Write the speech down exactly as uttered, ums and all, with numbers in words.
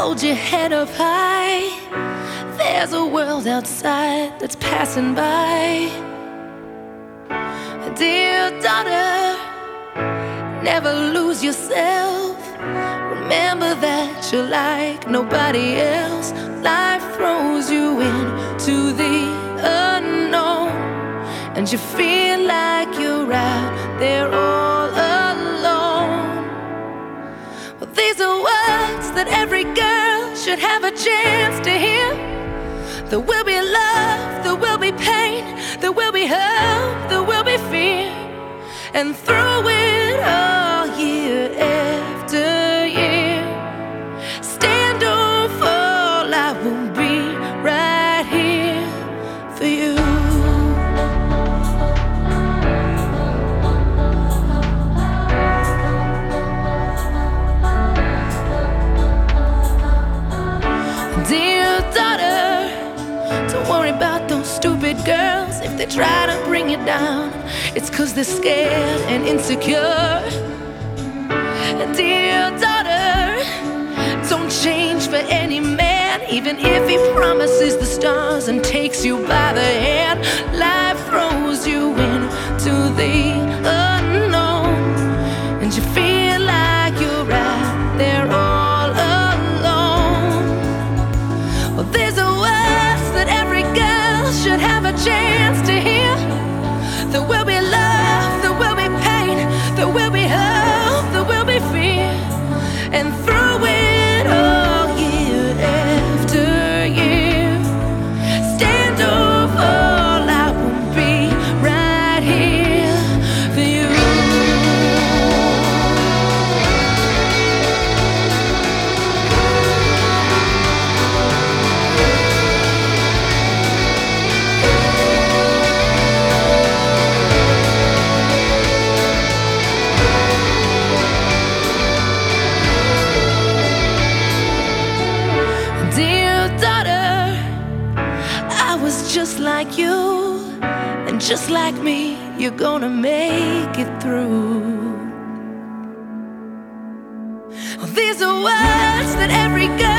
Hold your head up high. There's a world outside that's passing by. Dear daughter, never lose yourself. Remember that you're like nobody else. Life throws you into the unknown, and you feel like you're out there all alone. Well, these are words that every girl should have a chance to hear. There will be love, there will be pain, there will be hope, there will be fear. And through it all, year after year, stand or fall, I will be right here for you. Dear daughter, don't worry about those stupid girls. If they try to bring you down, it's 'cause they're scared and insecure. And dear daughter, don't change for any man, even if he promises the stars and takes you by the hand. Life throws you into the unknown, and you feel like you're out there all alone. Well, these are words that every girl should have a chance to hear. There will be love, there will be pain, there will be hope, there will be fear. And through it all, year after year, stand or fall, I will be right here for you. Dear daughter, I was just like you, and just like me, you're gonna make it through. These are words that every girl